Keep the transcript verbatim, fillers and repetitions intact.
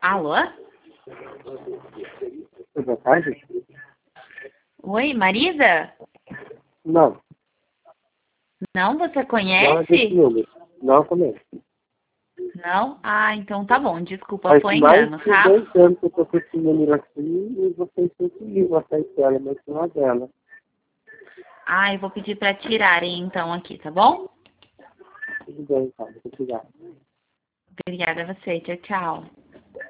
Alô? Boa tarde. Oi, Marisa? Não. Não, você Não é conhece? desse número. Não começo. Não? Ah, então tá bom. Desculpa, Faz foi mais engano, de tá? dois anos que eu tô com esse número aqui e vocês conseguiram acesso ela, mas não é dela. Ah, eu vou pedir pra tirarem então aqui, tá bom? Tudo bem, então. Muito obrigado. Obrigada a você. Tchau, tchau.